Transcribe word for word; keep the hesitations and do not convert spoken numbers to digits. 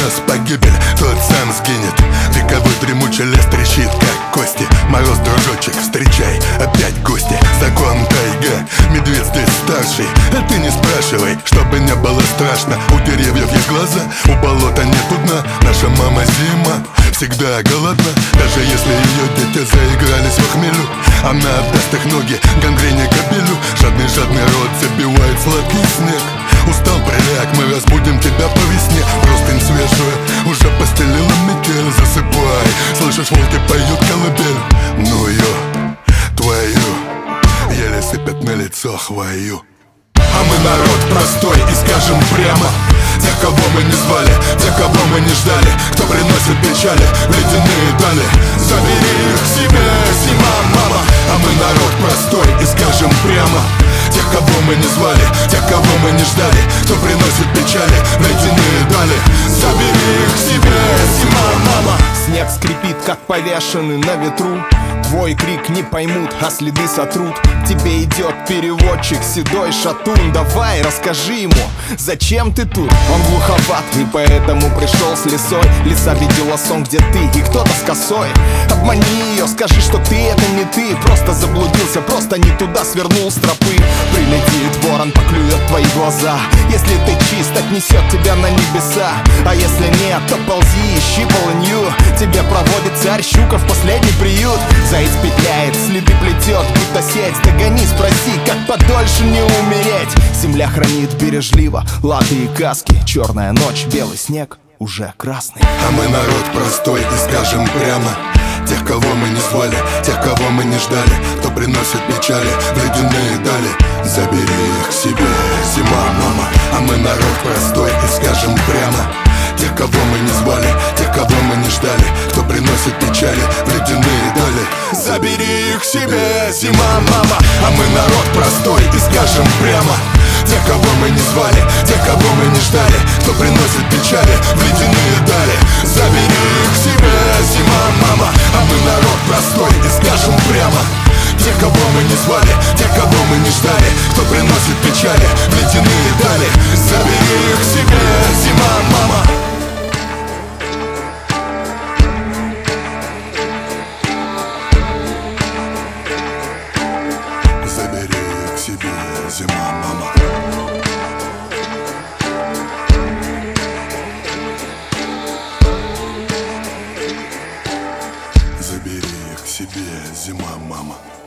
нас погибель, тот сам сгинет. Вековой дремучий лес трещит, как кости. Мороз, дружочек, встречай, опять гости. Закон тайга, медведь здесь старший. А ты не спрашивай, чтобы не было страшно. У деревьев есть глаза, у болота нету дна. Наша мама зима всегда голодна. Даже если ее дети заигрались в хмелю, она отдаст их ноги гангрене кобелю. Жадный-жадный рот забивает сладкий снег. Устал, приляг, мы разбудим тебя по весне. Простынь свежую уже постелила метель. Засыпай, слышишь, волки поют колыбель. Ну ее, твою, еле сыпят на лицо хвою. А мы народ простой и скажем прямо: тех, кого мы не звали, тех, кого мы не ждали, кто приносит печали в ледяные дали. Забери их к себе, зима, мама. А мы народ простой и скажем прямо: тех, кого мы не звали, тех, кого мы не ждали, кто приносит печали в ледяные дали. Забери их к себе, зима, мама. Снег скрипит, как повешенный на ветру. Твой крик не поймут, а следы сотрут. Тебе идет переводчик, седой шатун. Давай, расскажи ему, зачем ты тут? Он глуховат и поэтому пришел с лисой. Лиса видела сон, где ты и кто-то с косой. Обмани ее, скажи, что ты это не ты. Просто заблудился, просто не туда свернул с тропы. Прилетит ворон, поклюет твои глаза. Если ты чист, отнесет тебя на небеса. А если нет, то ползи, ищи полынью. Тебе проводит царь щука в последний приют. Заяц петляет, следы плетет, будто сеть. Догони, спроси, как подольше не умереть. Земля хранит бережливо латы и каски. Черная ночь, белый снег, уже красный. А мы народ простой и скажем прямо: тех, кого мы не звали, тех, кого мы не ждали, кто приносит печали в ледяные дали. Забери их к себе, зима, мама. А мы народ простой и скажем прямо: тех, кого мы не звали, тех, кого мы не ждали, кто приносит печали в ледяные дали. Забери их к себе, зима, мама. А мы народ простой и скажем прямо: тех, кого мы не звали, тех, кого мы не ждали, кто приносит печали в ледяные дали. Забери их к себе, зима, мама. А мы народ простой и скажем прямо: тех, кого мы не звали, тех, кого мы не ждали, кто приносит печали в ледяные дали. Забери их к себе, зима, мама. Забери их к себе, зима, мама. Забери их к себе, зима, мама.